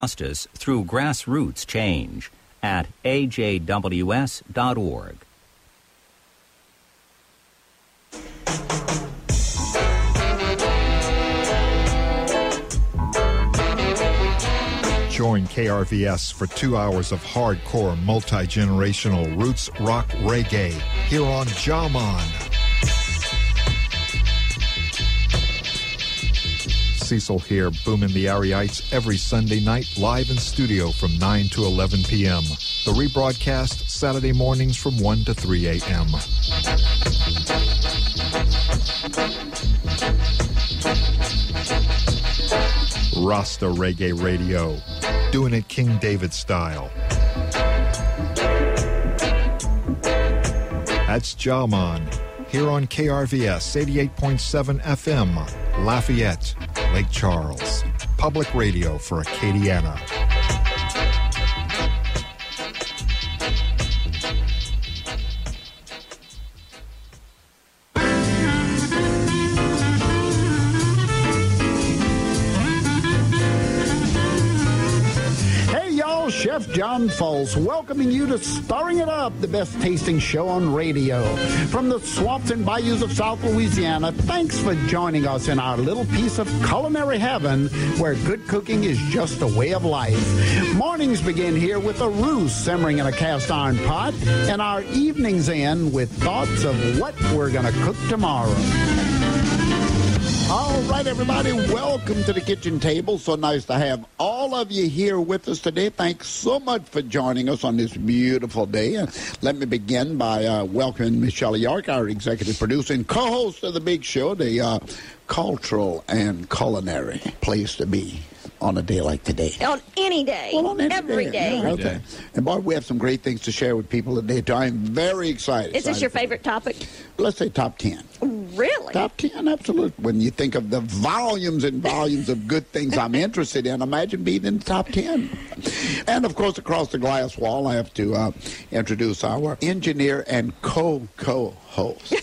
justice through grassroots change at ajws.org. Join KRVS for 2 hours of hardcore, multi-generational roots rock reggae here on Jaman. Cecil here, booming the Ariites every Sunday night, live in studio from 9 to 11 p.m. The rebroadcast Saturday mornings from 1 to 3 a.m. Rasta Reggae Radio, doing it King David style. That's Jaman, here on KRVS 88.7 FM, Lafayette, Lake Charles. Public radio for Acadiana. Chef John Folse welcoming you to Stirring It Up, the best tasting show on radio. From the swamps and bayous of South Louisiana, thanks for joining us in our little piece of culinary heaven where good cooking is just a way of life. Mornings begin here with a roux simmering in a cast iron pot, and our evenings end with thoughts of what we're going to cook tomorrow. All right, everybody, welcome to the kitchen table. So nice to have all of you here with us today. Thanks so much for joining us on this beautiful day. Let me begin by welcoming Michelle York, our executive producer and co-host of the big show, the cultural and culinary place to be on a day like today. On any day. Well, on every day. Yeah, okay. And, boy, we have some great things to share with people today, too. I'm very excited. Is this your favorite topic? Let's say top 10. Really? Top 10, absolutely. When you think of the volumes and volumes of good things I'm interested in, imagine being in the top 10. And, of course, across the glass wall, I have to introduce our engineer and co-host.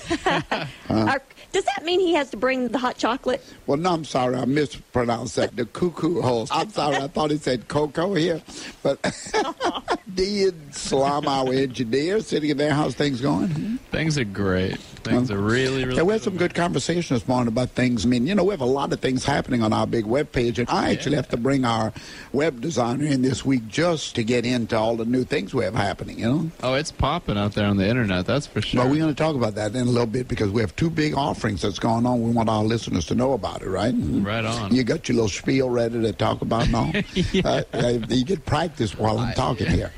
Does that mean he has to bring the hot chocolate? Well, no, I'm sorry. I mispronounced that. The cuckoo host. I'm sorry. I thought he said Coco here. But Dean Slum, our engineer, sitting in there. How's things going? Things are great. Things are really, really we had some good conversation this morning about things. I mean, you know, we have a lot of things happening on our big web page, and I actually have to bring our web designer in this week just to get into all the new things we have happening, you know? Oh, it's popping out there on the internet, that's for sure. But we're going to talk about that in a little bit because we have two big offerings that's going on. We want our listeners to know about it, right? Right on. You got your little spiel ready to talk about and all? You get practice while I'm talking here.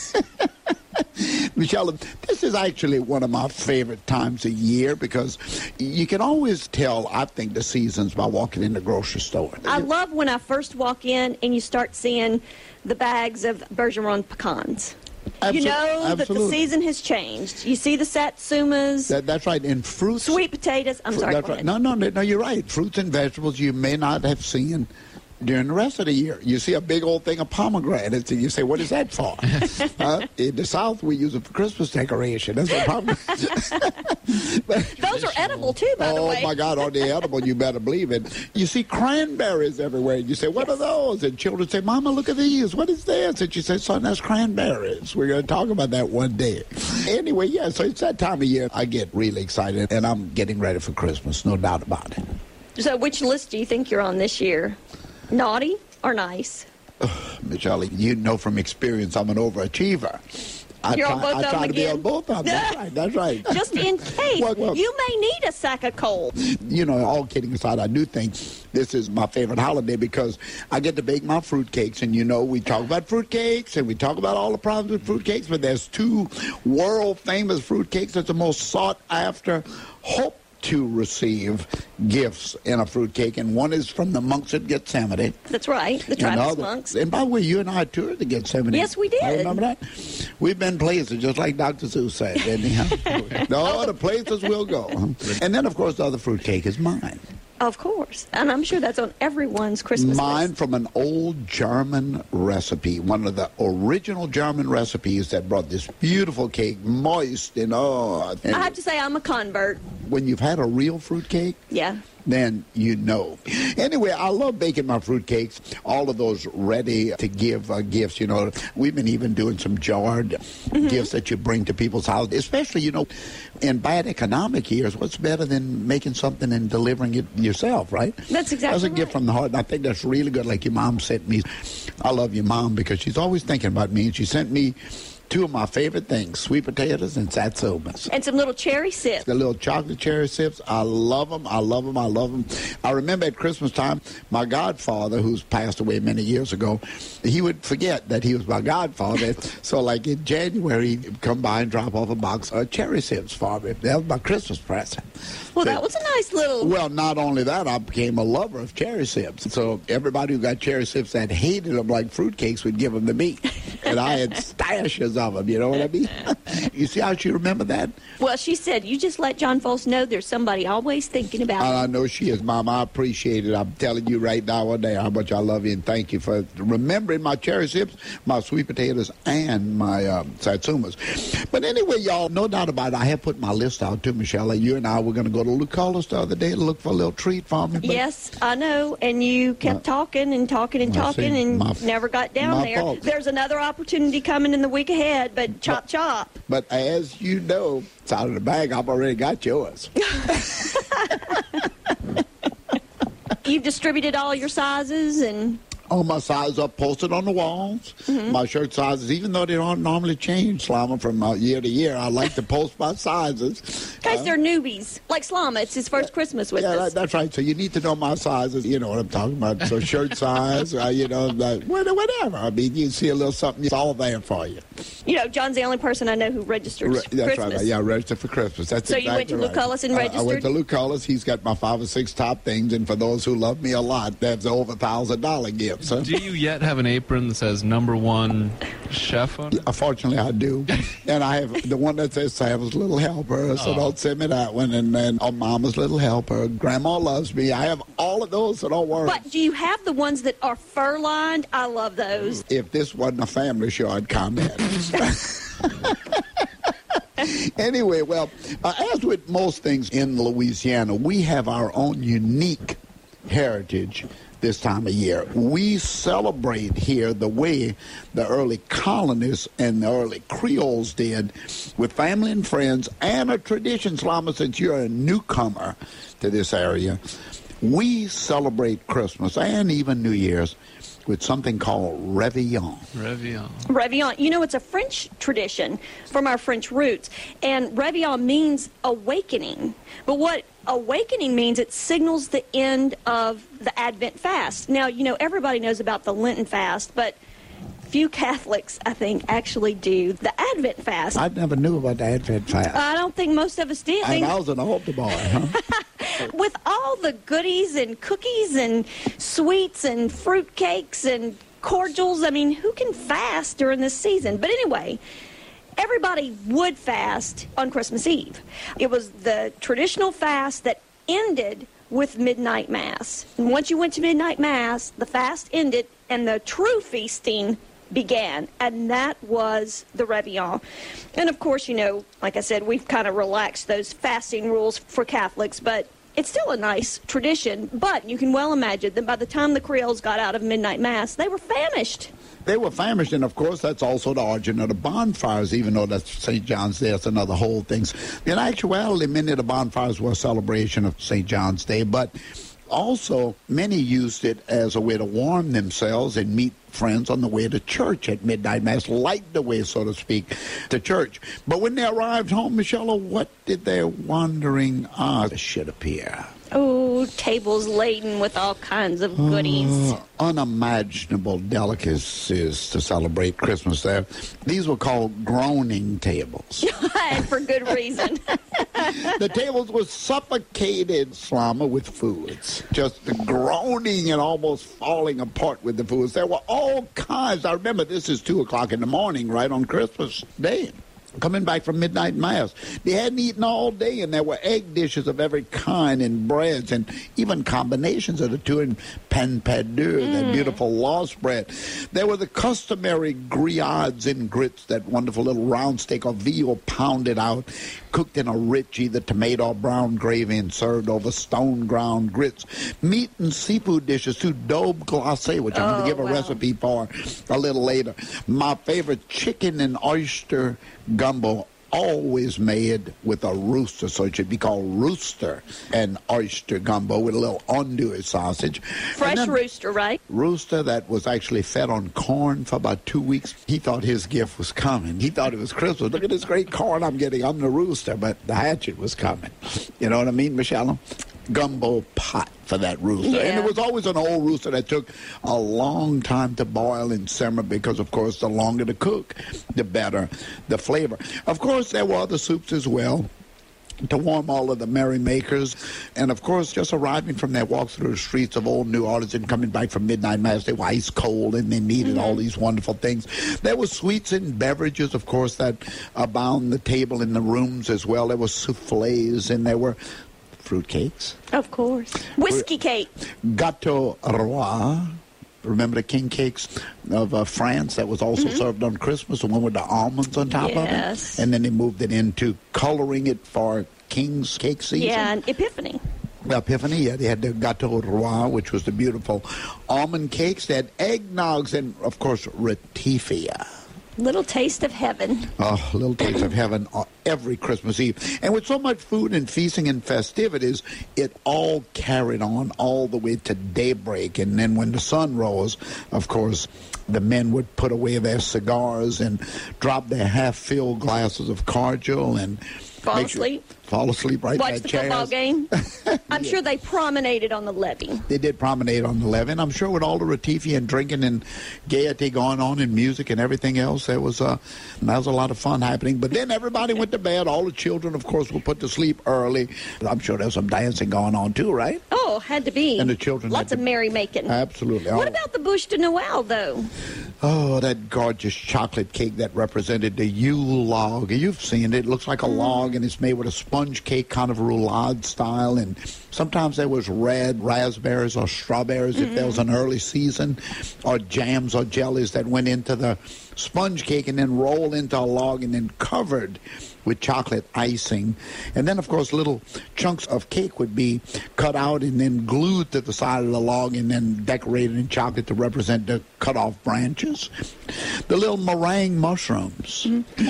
Michelle, this is actually one of my favorite times of year because you can always tell, I think, the seasons by walking in the grocery store. I love when I first walk in and you start seeing the bags of Bergeron pecans. You know that the season has changed. You see the satsumas. That's right. And fruits. Sweet potatoes. I'm sorry. That's right. No, you're right. Fruits and vegetables you may not have seen during the rest of the year. You see a big old thing of pomegranates, and you say, what is that for? In the South, we use it for Christmas decoration. That's the problem. Those are edible, too, by the way. Oh, my God, are they edible? You better believe it. You see cranberries everywhere. You say, what are those? And children say, Mama, look at these. What is this? And you say, son, that's cranberries. We're going to talk about that one day. Anyway, yeah, so it's that time of year. I get really excited, and I'm getting ready for Christmas, no doubt about it. So which list do you think you're on this year? Naughty or nice? Michelle, you know from experience I'm an overachiever. I try to be on both of them. That's right. Just in case. Well, you may need a sack of coal. You know, all kidding aside, I do think this is my favorite holiday because I get to bake my fruitcakes. And, you know, we talk about fruitcakes and we talk about all the problems with fruitcakes, but there's two world-famous fruitcakes that's the most sought-after hope to receive gifts in a fruitcake, and one is from the monks at Gethsemane. That's right, the Trappist monks. And by the way, you and I toured the Gethsemane. Yes, we did. I remember that? We've been places, just like Dr. Seuss said, didn't he? No, the places we'll go. And then, of course, the other fruitcake is mine. Of course. And I'm sure that's on everyone's Christmas list. Mine from an old German recipe, one of the original German recipes that brought this beautiful cake, moist and I have to say I'm a convert. When you've had a real fruit cake, yeah, then you know. Anyway, I love baking my fruitcakes, all of those ready to give gifts. You know, we've been even doing some jarred gifts that you bring to people's houses, especially, you know, in bad economic years. What's better than making something and delivering it yourself, right? That's exactly That's a gift from the heart, and I think that's really good, like your mom sent me. I love your mom because she's always thinking about me, and she sent me two of my favorite things, sweet potatoes and satsumas. And some little cherry sips. The little chocolate cherry sips. I love them. I love them. I love them. I remember at Christmas time, my godfather, who's passed away many years ago, he would forget that he was my godfather. So like in January, he'd come by and drop off a box of cherry sips for me. That was my Christmas present. Well, that was a nice little... Well, not only that, I became a lover of cherry sips. So everybody who got cherry sips that hated them like fruitcakes would give them to me. And I had stashes of them, you know what I mean? You see how she remembered that? Well, she said, you just let John Foles know there's somebody always thinking about him. I know she is, Mom. I appreciate it. I'm telling you right now one day how much I love you, and thank you for remembering my cherry sips, my sweet potatoes, and my satsumas. But anyway, y'all, no doubt about it, I have put my list out too, Michelle. You and I were going to go to Lucullus the other day to look for a little treat for me. Yes, I know, and you kept talking and talking and talking and never got down there. Fault. There's another opportunity coming in the week ahead, but chop. But as you know, it's out of the bag. I've already got yours. You've distributed all your sizes and... All my sizes are posted on the walls. My shirt sizes, even though they don't normally change, Slama, from year to year, I like to post my sizes. Guys, they're newbies. Like Slama, it's his first Christmas with us. That's right. So you need to know my sizes. You know what I'm talking about. So shirt size, you know, like, whatever. I mean, you see a little something, it's all there for you. You know, John's the only person I know who registered for Christmas. That's right. Yeah, registered for Christmas. That's so exactly you went to Lucullus and registered? I went to Lucullus. He's got my 5 or 6 top things, and for those who love me a lot, that's over $1,000 gift. So. Do you yet have an apron that says #1 chef on it? Unfortunately, I do. And I have the one that says Sam's Little Helper, so don't send me that one. And then Mama's Little Helper, Grandma Loves Me. I have all of those, so don't worry. But do you have the ones that are fur-lined? I love those. If this wasn't a family show, I'd comment. Anyway, well, as with most things in Louisiana, we have our own unique heritage this time of year. We celebrate here the way the early colonists and the early Creoles did, with family and friends, and a tradition, Slama, since you're a newcomer to this area. We celebrate Christmas and even New Year's with something called Réveillon. Réveillon. You know, it's a French tradition from our French roots, and Réveillon means awakening. But what awakening means, it signals the end of the Advent fast. Now, you know, everybody knows about the Lenten fast, but few Catholics, I think, actually do the Advent fast. I never knew about the Advent fast. I don't think most of us did. And I was an altar boy, huh? With all the goodies and cookies and sweets and fruit cakes and cordials, I mean, who can fast during this season? But anyway, everybody would fast on Christmas Eve. It was the traditional fast that ended with midnight mass. And once you went to midnight mass, the fast ended and the true feasting began, and that was the Réveillon. And of course, you know, like I said, we've kind of relaxed those fasting rules for Catholics, but it's still a nice tradition. But you can well imagine that by the time the Creoles got out of midnight mass, they were famished. They were famished, and of course, that's also the origin of the bonfires, even though that's St. John's Day. That's another whole thing. In actuality, many of the bonfires were a celebration of St. John's Day, but also many used it as a way to warm themselves and meet friends on the way to church at midnight mass, light the way, so to speak, to church. But when they arrived home, Michelle, what did their wandering eyes should appear? Oh, tables laden with all kinds of goodies. Unimaginable delicacies to celebrate Christmas there. These were called groaning tables. And for good reason. The tables were suffocated, Slama, with foods. Just groaning and almost falling apart with the foods. There were all kinds. I remember this is 2 o'clock in the morning, right on Christmas Day. coming back from midnight mass. They hadn't eaten all day, and there were egg dishes of every kind and breads and even combinations of the two in pain perdu, that beautiful lost bread. There were the customary grillades and grits, that wonderful little round steak or veal pounded out, cooked in a rich either tomato or brown gravy and served over stone ground grits. Meat and seafood dishes too, daube glacé, which I'm going to give a recipe for a little later. My favorite, chicken and oyster gumbo, always made with a rooster, so it should be called rooster and oyster gumbo with a little andouille sausage. Fresh rooster, right? Rooster that was actually fed on corn for about 2 weeks. He thought his gift was coming. He thought it was Christmas. Look at this great corn I'm getting. I'm the rooster, but the hatchet was coming. You know what I mean, Michelle? Gumbo pot for that rooster. Yeah. And it was always an old rooster that took a long time to boil and simmer because, of course, the longer to cook, the better the flavor. Of course, there were other soups as well to warm all of the merrymakers. And, of course, just arriving from their walk through the streets of old New Orleans and coming back from midnight mass, they were ice cold and they needed all these wonderful things. There were sweets and beverages, of course, that abound the table in the rooms as well. There were soufflés and there were fruitcakes. Of course. Whiskey cake. Gâteau Roi. Remember the king cakes of France that was also served on Christmas, the one with the almonds on top of it? And then they moved it into coloring it for King's cake season. Yeah, and Epiphany. Epiphany, yeah, they had the Gâteau Roi, which was the beautiful almond cakes. They had eggnogs and, of course, ratifia. Little taste of heaven. Oh, little taste of heaven every Christmas Eve. And with so much food and feasting and festivities, it all carried on all the way to daybreak. And then when the sun rose, of course, the men would put away their cigars and drop their half-filled glasses of cordial and fall asleep. Fall asleep right Watch in the chairs. football game. I'm sure they promenaded on the levee. They did promenade on the levee. And I'm sure with all the ratifia and drinking and gaiety going on and music and everything else, that was a lot of fun happening. But then everybody went to bed. All the children, of course, were put to sleep early. I'm sure there's some dancing going on too, right? Oh, had to be. And the children Lots of merrymaking. Absolutely. What about the bûche de Noël, though? Oh, that gorgeous chocolate cake that represented the Yule log. You've seen it. It looks like a log, and it's made with a sponge cake kind of roulade style. And sometimes there was red raspberries or strawberries if there was an early season, or jams or jellies that went into the sponge cake and then rolled into a log and then covered with chocolate icing. And then, of course, little chunks of cake would be cut out and then glued to the side of the log and then decorated in chocolate to represent the cut-off branches. The little meringue mushrooms.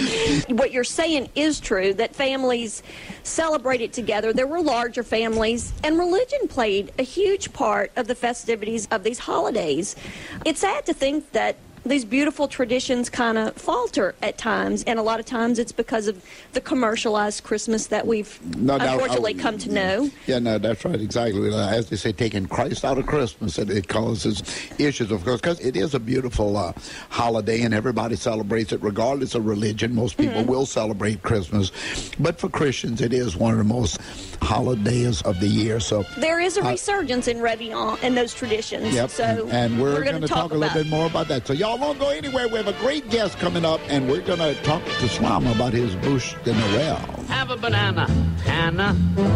What you're saying is true, that families celebrated together. There were larger families, and religion played a huge part of the festivities of these holidays. It's sad to think that these beautiful traditions kind of falter at times, and a lot of times it's because of the commercialized Christmas that we've unfortunately come to know. Yeah, no, that's right, exactly. As they say, taking Christ out of Christmas, it causes issues, of course, because it is a beautiful holiday, and everybody celebrates it regardless of religion. Most people will celebrate Christmas, but for Christians, it is one of the most holidays of the year. So there is a resurgence in Réveillon and those traditions. Yep, so and we're going to talk a little bit more about that. So y'all don't go anywhere. We have a great guest coming up, and we're going to talk to Swam about his bûche de Noël. Have a banana, Hannah.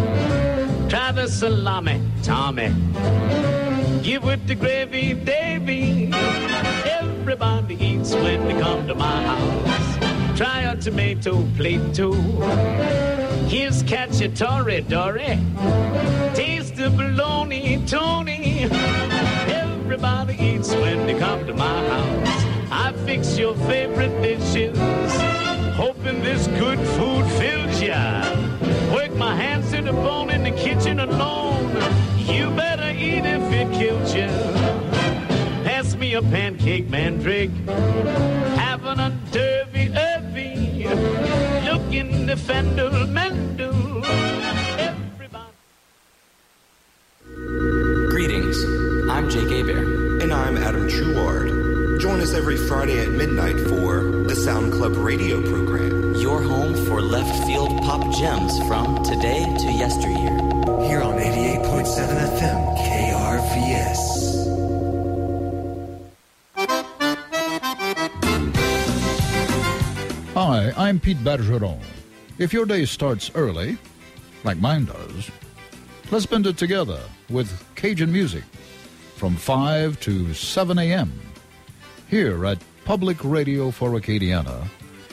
Try the salami, Tommy. Give with the gravy, Davy. Everybody eats when they come to my house. Try a tomato plate too. Here's cacciatore, Dory. Taste the bologna, Tony. Everybody eats when they come to my house. I fix your favorite dishes, hoping this good food fills ya. Work my hands to the bone in the kitchen alone. You better eat if it kills ya. Pass me a pancake, mandrake. Having a derby-irby. Look in the fendel, mendel. Everybody. Greetings. I'm Jake Hebert. And I'm Adam Chouard. Join us every Friday at midnight for the Sound Club radio program. Your home for left field pop gems from today to yesteryear. Here on 88.7 FM KRVS. Hi, I'm Pete Bergeron. If your day starts early, like mine does, let's spend it together with Cajun music from 5 to 7 a.m. here at Public Radio for Acadiana,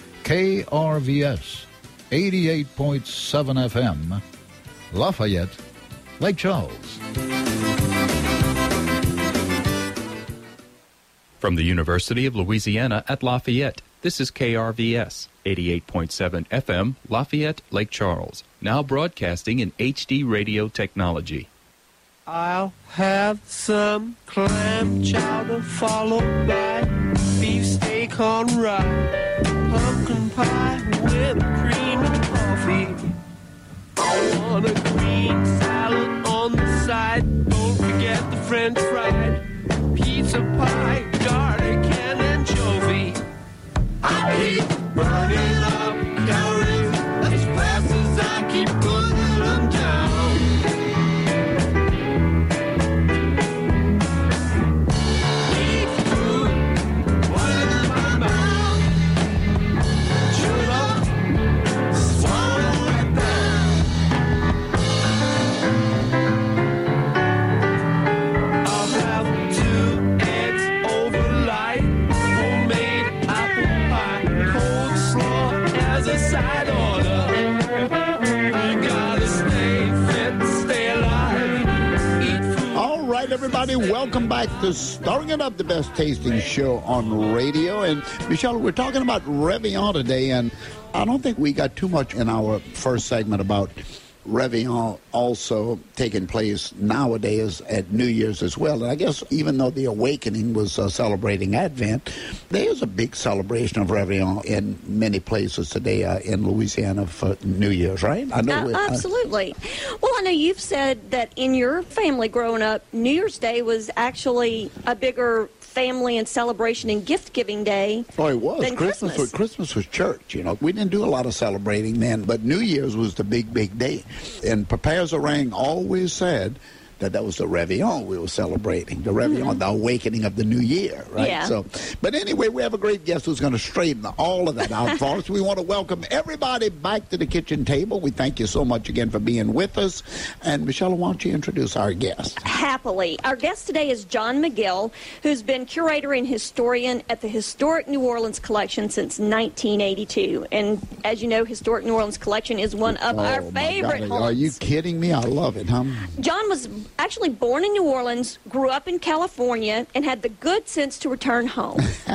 KRVS 88.7 FM, Lafayette, Lake Charles. From the University of Louisiana at Lafayette, this is KRVS 88.7 FM, Lafayette, Lake Charles, now broadcasting in HD radio technology. I'll have some clam chowder followed by beefsteak on rye, pumpkin pie with cream and coffee. I want a green salad on the side, don't forget the french fried, pizza pie, garlic and anchovy. I keep burning up calories as fast as I keep putting them down. Everybody, welcome back to Stirring It Up, the best tasting show on radio. And Michelle, we're talking about Réveillon today, and I don't think we got too much in our first segment about Réveillon also taking place nowadays at New Year's as well. And I guess even though the Awakening was celebrating Advent, there is a big celebration of Réveillon in many places today in Louisiana for New Year's, right? I know absolutely. Well, I know you've said that in your family growing up, New Year's Day was actually a bigger family and celebration and gift-giving day. Oh, it was. Christmas was church, you know. We didn't do a lot of celebrating then, but New Year's was the big, big day. And Papa Zarang always said that was the Réveillon we were celebrating, the Réveillon, the awakening of the new year, right? Yeah. So, but anyway, we have a great guest who's going to straighten all of that out for us. We want to welcome everybody back to the kitchen table. We thank you so much again for being with us. And Michelle, why don't you introduce our guest? Happily. Our guest today is John McGill, who's been curator and historian at the Historic New Orleans Collection since 1982. And as you know, Historic New Orleans Collection is one of our favorite homes. Are you kidding me? I love it, huh? John was actually born in New Orleans, grew up in California, and had the good sense to return home.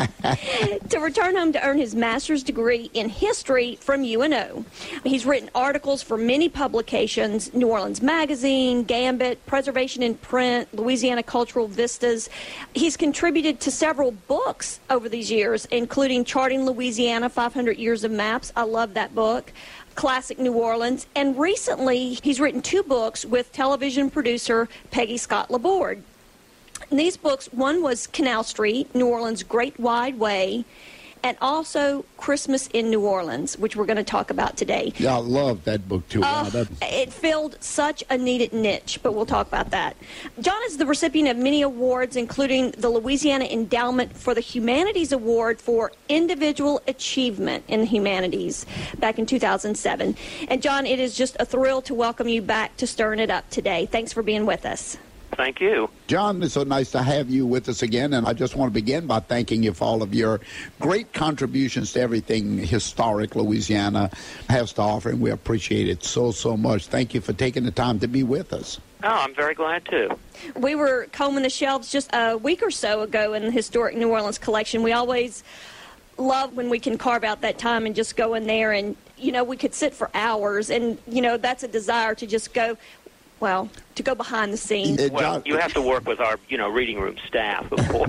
to earn his master's degree in history from UNO. He's written articles for many publications, New Orleans Magazine, Gambit, Preservation in Print, Louisiana Cultural Vistas. He's contributed to several books over these years, including Charting Louisiana, 500 Years of Maps. I love that book. Classic New Orleans, and recently he's written 2 books with television producer Peggy Scott Laborde. And these books, one was Canal Street, New Orleans' Great Wide Way, and also Christmas in New Orleans, which we're going to talk about today. Yeah, I love that book, too. It filled such a needed niche, but we'll talk about that. John is the recipient of many awards, including the Louisiana Endowment for the Humanities Award for Individual Achievement in the Humanities back in 2007. And, John, it is just a thrill to welcome you back to Stirring It Up today. Thanks for being with us. Thank you. John, it's so nice to have you with us again, and I just want to begin by thanking you for all of your great contributions to everything historic Louisiana has to offer, and we appreciate it so, so much. Thank you for taking the time to be with us. Oh, I'm very glad to. We were combing the shelves just a week or so ago in the Historic New Orleans Collection. We always love when we can carve out that time and just go in there and, you know, we could sit for hours, and, you know, that's a desire to just go, well, to go behind the scenes. Well, you have to work with our, reading room staff before.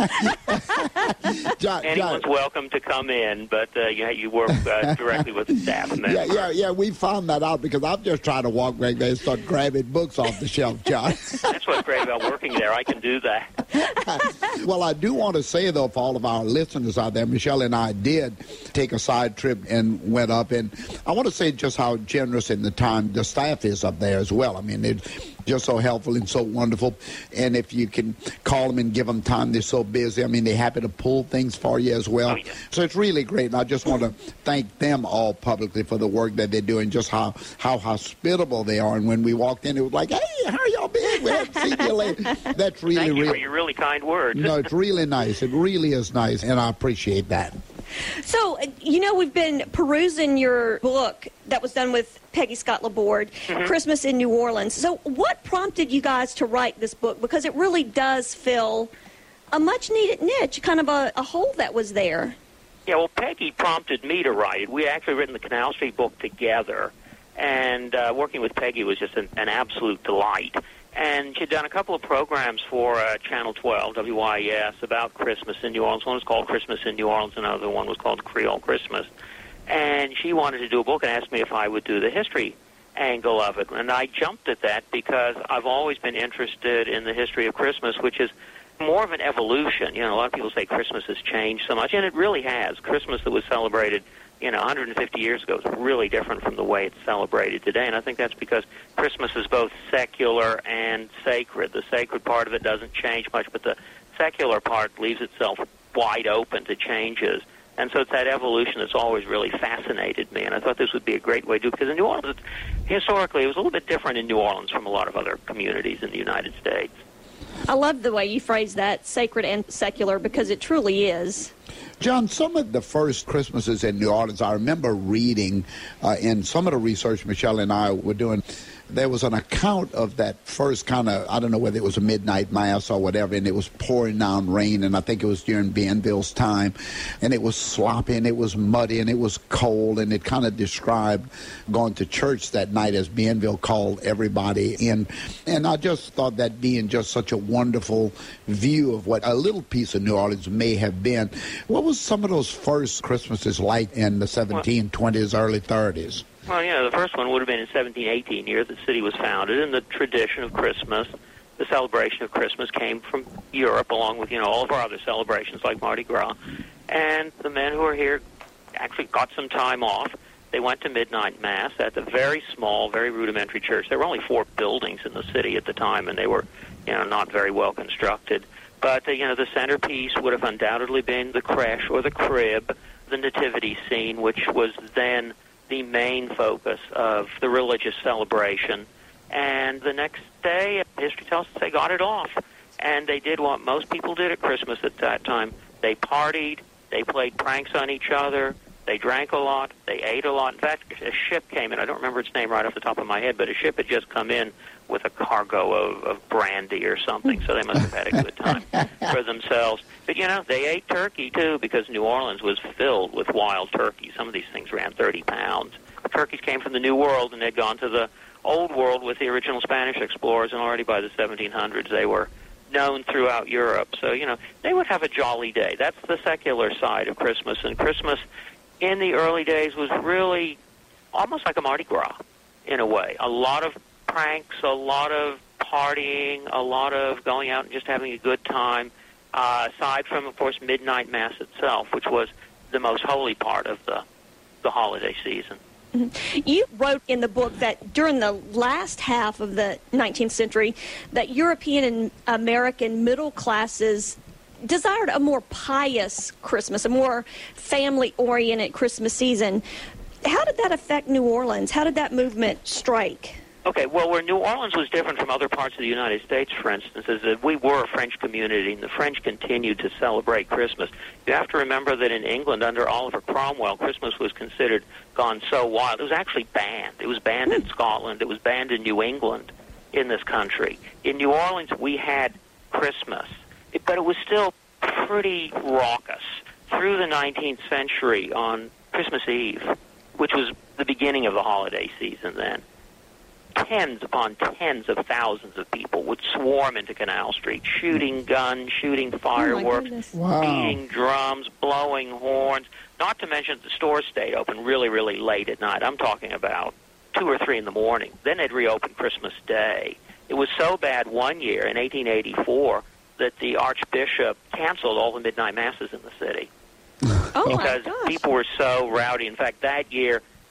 Anyone's welcome to come in, but you work directly with the staff. Yeah, we found that out because I'm just trying to walk back there and start grabbing books off the shelf, John. That's what's great about working there. I can do that. Well, I do want to say, though, for all of our listeners out there, Michelle and I did take a side trip and went up, and I want to say just how generous in the time the staff is up there as well. I mean, just so helpful and so wonderful. And if you can call them and give them time, they're so busy. I mean, they're happy to pull things for you as well. Oh, yeah. So it's really great. And I just want to thank them all publicly for the work that they're doing, just how hospitable they are. And when we walked in, it was like, hey, how are y'all been? We haven't seen you lately. That's really, Thank you really, for your really kind words. No, it's really nice. It really is nice, and I appreciate that. So, we've been perusing your book that was done with Peggy Scott Laborde, Christmas in New Orleans. So what prompted you guys to write this book? Because it really does fill a much-needed niche, kind of a hole that was there. Yeah, well, Peggy prompted me to write it. We had actually written the Canal Street book together, and working with Peggy was just an absolute delight. And she'd done a couple of programs for Channel 12, WYES, about Christmas in New Orleans. One was called Christmas in New Orleans, another one was called Creole Christmas. And she wanted to do a book and asked me if I would do the history angle of it. And I jumped at that because I've always been interested in the history of Christmas, which is more of an evolution. A lot of people say Christmas has changed so much, and it really has. Christmas that was celebrated 150 years ago is really different from the way it's celebrated today, and I think that's because Christmas is both secular and sacred. The sacred part of it doesn't change much, but the secular part leaves itself wide open to changes. And so it's that evolution that's always really fascinated me, and I thought this would be a great way to do it, because in New Orleans, historically, it was a little bit different in New Orleans from a lot of other communities in the United States. I love the way you phrase that, sacred and secular, because it truly is. John, some of the first Christmases in New Orleans, I remember reading in some of the research Michelle and I were doing, there was an account of that first kind of, I don't know whether it was a midnight mass or whatever, and it was pouring down rain, and I think it was during Bienville's time, and it was sloppy, and it was muddy, and it was cold, and it kind of described going to church that night as Bienville called everybody in. And I just thought that being just such a wonderful view of what a little piece of New Orleans may have been. What was some of those first Christmases like in the 1720s, early 30s? Well, the first one would have been in 1718, year the city was founded, and the tradition of Christmas, the celebration of Christmas came from Europe, along with, all of our other celebrations like Mardi Gras. And the men who were here actually got some time off. They went to midnight mass at the very small, very rudimentary church. There were only 4 buildings in the city at the time, and they were, not very well constructed. But, the centerpiece would have undoubtedly been the creche or the crib, the nativity scene, which was then the main focus of the religious celebration. And the next day, history tells us they got it off. And they did what most people did at Christmas at that time. They partied, they played pranks on each other, they drank a lot, they ate a lot. In fact, a ship came in. I don't remember its name right off the top of my head, but a ship had just come in with a cargo of brandy or something, so they must have had a good time for themselves. But, they ate turkey, too, because New Orleans was filled with wild turkeys. Some of these things ran 30 pounds. Turkeys came from the New World, and they'd gone to the Old World with the original Spanish explorers, and already by the 1700s they were known throughout Europe. So, they would have a jolly day. That's the secular side of Christmas, and Christmas in the early days was really almost like a Mardi Gras, in a way. A lot of pranks, a lot of partying, a lot of going out and just having a good time, aside from, of course, midnight mass itself, which was the most holy part of the holiday season. Mm-hmm. You wrote in the book that during the last half of the 19th century, that European and American middle classes desired a more pious Christmas, a more family-oriented Christmas season. How did that affect New Orleans? How did that movement strike? Okay, well, where New Orleans was different from other parts of the United States, for instance, is that we were a French community, and the French continued to celebrate Christmas. You have to remember that in England, under Oliver Cromwell, Christmas was considered gone so wild. It was actually banned. It was banned in Scotland. It was banned in New England, in this country. In New Orleans, we had Christmas, but it was still pretty raucous through the 19th century on Christmas Eve, which was the beginning of the holiday season then. Tens upon tens of thousands of people would swarm into Canal Street, shooting guns, shooting fireworks, beating drums, blowing horns, not to mention the stores stayed open really, really late at night. I'm talking about 2 or 3 in the morning. Then they'd reopen Christmas Day. It was so bad one year in 1884 that the Archbishop canceled all the midnight masses in the city. Oh, because people were so rowdy. In fact, that year,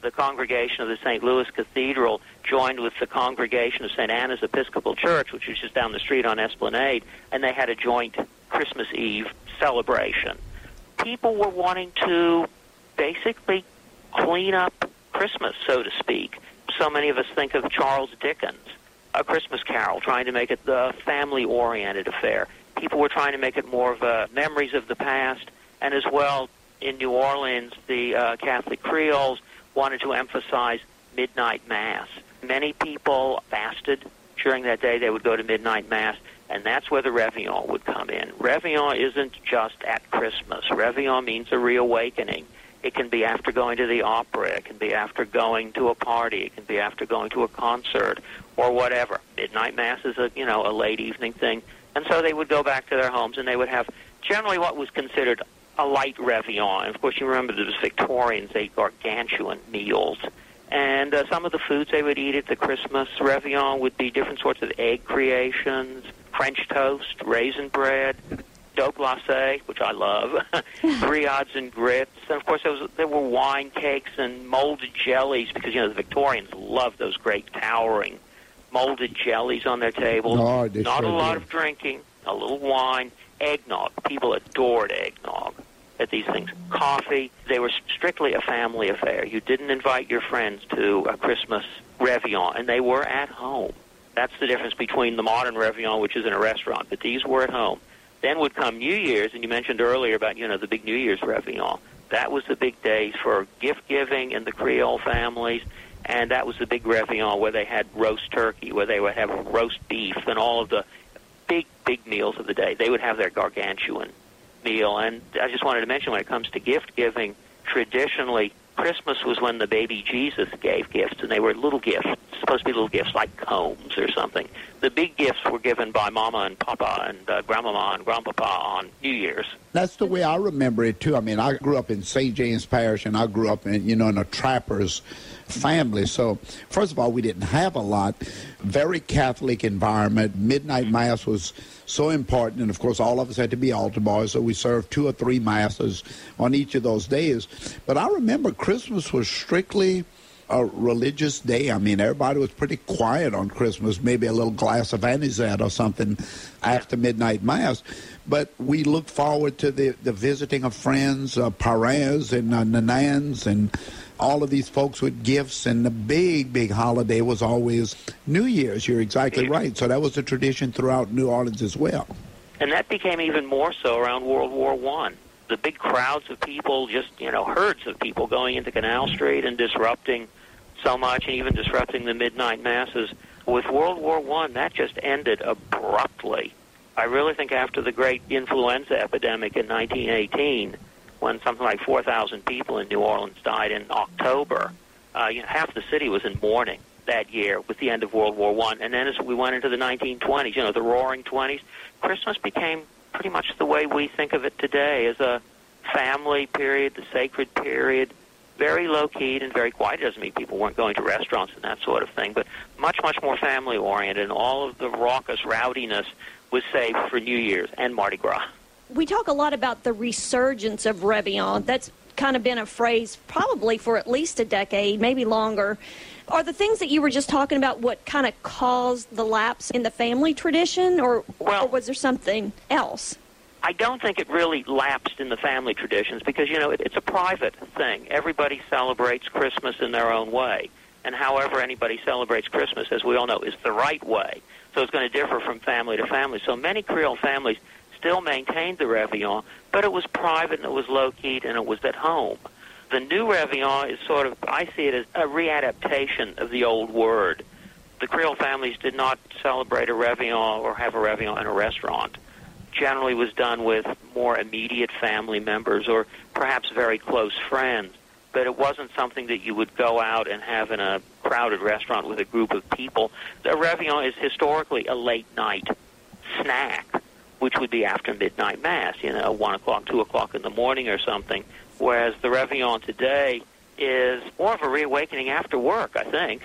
the congregation of the St. Louis Cathedral joined with the congregation of St. Anna's Episcopal Church, which was just down the street on Esplanade, and they had a joint Christmas Eve celebration. People were wanting to basically clean up Christmas, so to speak. So many of us think of Charles Dickens, A Christmas Carol, trying to make it the family-oriented affair. People were trying to make it more of a memories of the past, and as well, in New Orleans, the Catholic Creoles wanted to emphasize midnight mass. Many people fasted during that day. They would go to midnight mass, and that's where the Réveillon would come in. Réveillon isn't just at Christmas. Réveillon means a reawakening. It can be after going to the opera. It can be after going to a party. It can be after going to a concert or whatever. Midnight mass is a late evening thing. And so they would go back to their homes, and they would have generally what was considered a light Réveillon. And of course, you remember the Victorians ate gargantuan meals. And some of the foods they would eat at the Christmas Réveillon would be different sorts of egg creations, French toast, raisin bread, dough glacé, which I love, griots and grits. And, of course, there were wine cakes and molded jellies because, the Victorians loved those great towering molded jellies on their tables. Oh, Not a lot of drinking, a little wine, eggnog. People adored eggnog at these things. Coffee. They were strictly a family affair. You didn't invite your friends to a Christmas Réveillon, and they were at home. That's the difference between the modern Réveillon, which is in a restaurant, but these were at home. Then would come New Year's, and you mentioned earlier about, the big New Year's Réveillon. That was the big day for gift-giving in the Creole families, and that was the big Réveillon where they had roast turkey, where they would have roast beef, and all of the big meals of the day. They would have their gargantuan meal. And I just wanted to mention, when it comes to gift-giving, traditionally, Christmas was when the baby Jesus gave gifts, and they were little gifts, supposed to be little gifts like combs or something. The big gifts were given by Mama and Papa and Grandmama and Grandpapa on New Year's. That's the way I remember it, too. I mean, I grew up in St. James Parish, and I grew up in, in a trapper's family. So, first of all, we didn't have a lot. Very Catholic environment. Midnight Mass was so important, and, of course, all of us had to be altar boys, so we served 2 or 3 masses on each of those days. But I remember Christmas was strictly a religious day. I mean, everybody was pretty quiet on Christmas, maybe a little glass of anisette or something after midnight mass. But we looked forward to the visiting of friends, parents and nanans, and all of these folks with gifts. And the big holiday was always New Year's. You're exactly right. So that was a tradition throughout New Orleans as well. And that became even more so around World War I. The big crowds of people, just, herds of people going into Canal Street and disrupting so much, and even disrupting the midnight masses. With World War I, that just ended abruptly. I really think after the great influenza epidemic in 1918, when something like 4,000 people in New Orleans died in October, half the city was in mourning that year with the end of World War I. And then as we went into the 1920s, the Roaring 20s, Christmas became pretty much the way we think of it today, as a family period, the sacred period, very low-keyed and very quiet. It doesn't mean people weren't going to restaurants and that sort of thing, but much more family-oriented, and all of the raucous rowdiness was saved for New Year's and Mardi Gras. We talk a lot about the resurgence of Réveillon. That's kind of been a phrase probably for at least a decade, maybe longer. Are the things that you were just talking about what kind of caused the lapse in the family tradition, or was there something else? I don't think it really lapsed in the family traditions because, it's a private thing. Everybody celebrates Christmas in their own way. And however anybody celebrates Christmas, as we all know, is the right way. So it's going to differ from family to family. So many Creole families still maintained the Réveillon, but it was private and it was low-keyed and it was at home. The new Réveillon is sort of, I see it as a readaptation of the old word. The Creole families did not celebrate a Réveillon or have a Réveillon in a restaurant. Generally was done with more immediate family members or perhaps very close friends, but it wasn't something that you would go out and have in a crowded restaurant with a group of people. The Réveillon is historically a late-night snack, which would be after midnight mass, 1 o'clock, 2 o'clock in the morning or something, whereas the Réveillon today is more of a reawakening after work, I think.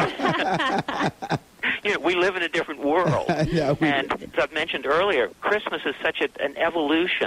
We live in a different world. And as I've mentioned earlier, Christmas is such an evolution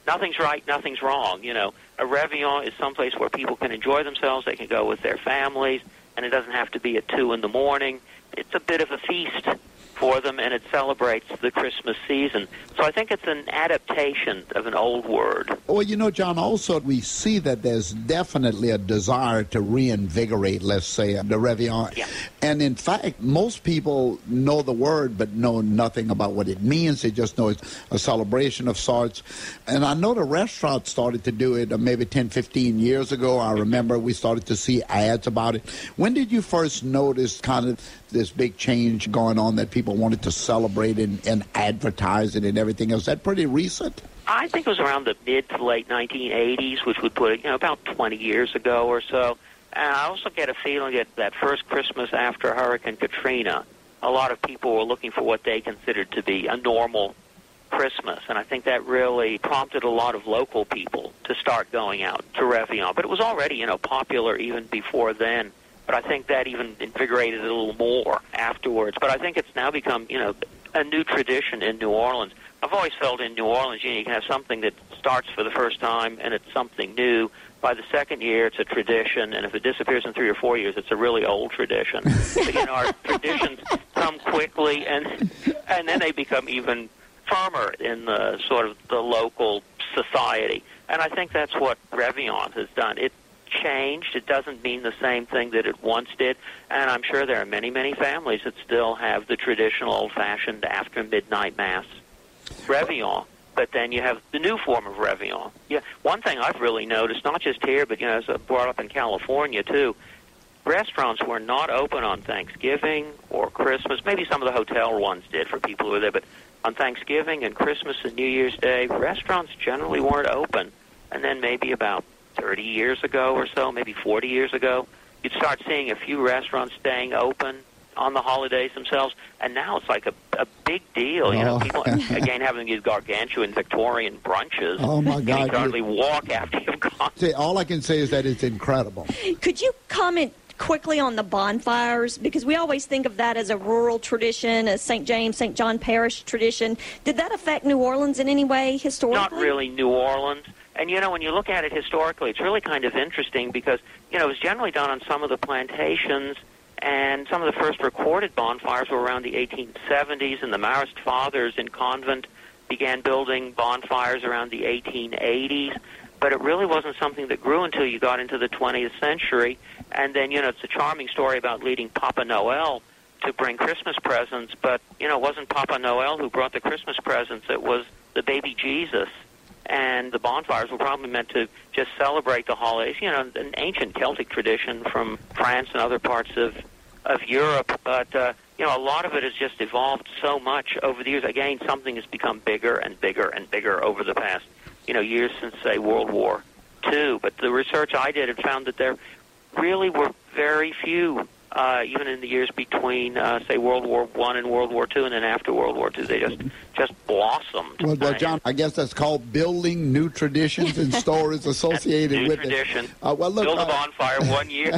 nothing's right, nothing's wrong. You know, a Réveillon is someplace where people can enjoy themselves. They can go with their families, and it doesn't have to be at 2 in the morning. It's a bit of a feast for them, and it celebrates the Christmas season. So I think it's an adaptation of an old word. Well, you know, John, also we see that there's definitely a desire to reinvigorate, let's say, the Réveillon. Yeah. And in fact, most people know the word but know nothing about what it means. They just know it's a celebration of sorts. And I know the restaurants started to do it maybe 10, 15 years ago. I remember we started to see ads about it. When did you first notice kind of this big change going on that people wanted to celebrate and advertise it and everything else? Is that pretty recent? I think it was around the mid to late 1980s, which would put it, about 20 years ago or so. And I also get a feeling that first Christmas after Hurricane Katrina, a lot of people were looking for what they considered to be a normal Christmas. And I think that really prompted a lot of local people to start going out to Réveillon. But it was already, popular even before then. But I think that even invigorated it a little more afterwards. But I think it's now become, a new tradition in New Orleans. I've always felt in New Orleans, you can have something that starts for the first time, and it's something new. By the second year, it's a tradition, and if it disappears in 3 or 4 years, it's a really old tradition. But, our traditions come quickly, and then they become even firmer in the sort of the local society. And I think that's what Réveillon has done. It changed. It doesn't mean the same thing that it once did, and I'm sure there are many, many families that still have the traditional old-fashioned after midnight mass Réveillon, but then you have the new form of Réveillon. Yeah, one thing I've really noticed, not just here, but as I brought up in California too, restaurants were not open on Thanksgiving or Christmas. Maybe some of the hotel ones did for people who were there, but on Thanksgiving and Christmas and New Year's Day, restaurants generally weren't open. And then maybe about 30 years ago or so, maybe 40 years ago, you'd start seeing a few restaurants staying open on the holidays themselves, and now it's like a big deal. People, again, having these gargantuan Victorian brunches. Oh, my God. You can hardly walk after you've gone. See, all I can say is that it's incredible. Could you comment quickly on the bonfires? Because we always think of that as a rural tradition, a St. James, St. John Parish tradition. Did that affect New Orleans in any way historically? Not really New Orleans. And, when you look at it historically, it's really kind of interesting because, it was generally done on some of the plantations, and some of the first recorded bonfires were around the 1870s, and the Marist Fathers in Convent began building bonfires around the 1880s. But it really wasn't something that grew until you got into the 20th century. And then, it's a charming story about leading Papa Noel to bring Christmas presents, but, it wasn't Papa Noel who brought the Christmas presents. It was the baby Jesus. And the bonfires were probably meant to just celebrate the holidays, an ancient Celtic tradition from France and other parts of Europe. But, a lot of it has just evolved so much over the years. Again, something has become bigger and bigger and bigger over the past, years since, say, World War II. But the research I did had found that there really were very few, even in the years between, say, World War I and World War II, and then after World War II, they just blossomed. Well, John, I guess that's called building new traditions and stories associated with tradition. it. Well, look, build a bonfire 1 year.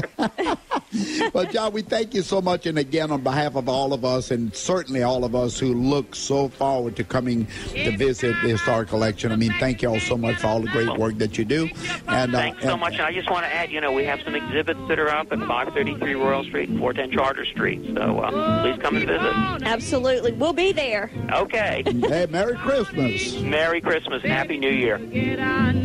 Well, John, we thank you so much, and again, on behalf of all of us, and certainly all of us who look so forward to coming to visit the Historic Collection, thank you all so much for all the great work that you do. And thanks so much. And I just want to add, we have some exhibits that are up at 533 Royal Street and 410 Charter Street, so please come and visit. Absolutely. We'll be there. Okay. Hey, Merry Christmas. Merry Christmas. Happy New Year. You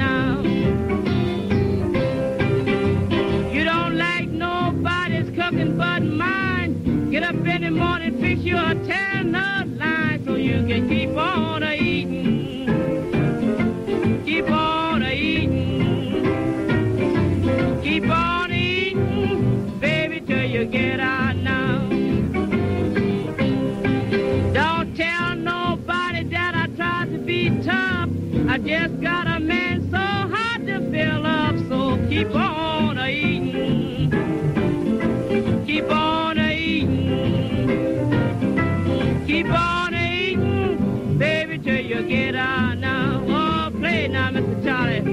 don't like nobody's cooking but mine. Get up in the morning, fix you a tender line so you can keep on eating. Keep on eating. Keep on eating, baby, till you get out now. Don't tell nobody that I tried to be tough. I just got a man so hard to fill up, so keep on eating. Keep on eating. Keep on eating, baby, till you get out now. Oh, play now, Mr. Charlie.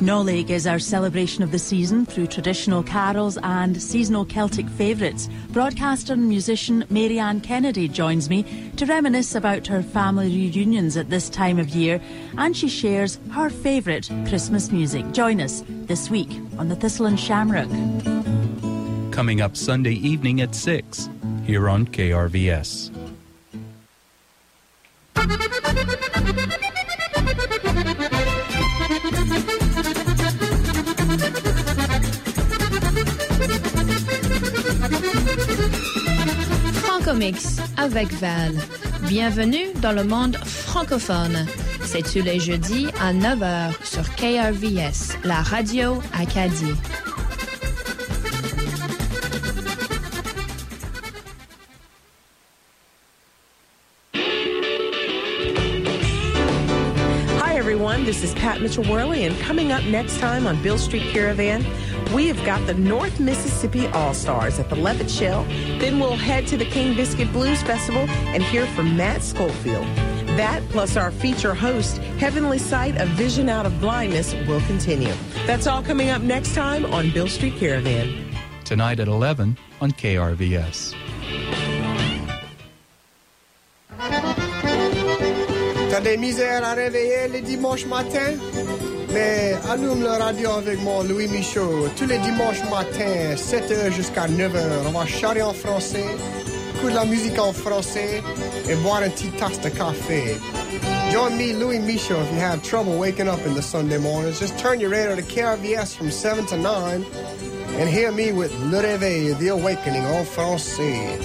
Nollaig is our celebration of the season through traditional carols and seasonal Celtic favourites. Broadcaster and musician Marianne Kennedy joins me to reminisce about her family reunions at this time of year, and she shares her favourite Christmas music. Join us this week on the Thistle and Shamrock. Coming up Sunday evening at 6 here on KRVS. Francomix avec Val. Bienvenue dans le monde francophone. C'est tous les jeudis à 9h sur KRVS, la radio Acadie. Hi everyone, this is Pat Mitchell-Worley, and coming up next time on Bill Street Caravan, we have got the North Mississippi All-Stars at the Levitt Shell. Then we'll head to the King Biscuit Blues Festival and hear from Matt Schofield. That, plus our feature host, Heavenly Sight, A Vision Out of Blindness, will continue. That's all coming up next time on Bill Street Caravan. Tonight at 11 on KRVS. T'as des misères à réveiller les dimanches matins? Mais allume le radio avec moi, Louis Michaud. Tous les dimanches matins, 7h jusqu'à 9h. On va chanter en français, écouter la musique en français, et boire une petite tasse de café. Join me, Louis Michaud, if you have trouble waking up in the Sunday mornings. Just turn your radio to KRVS from 7 to 9 and hear me with Le Réveil, The Awakening en français.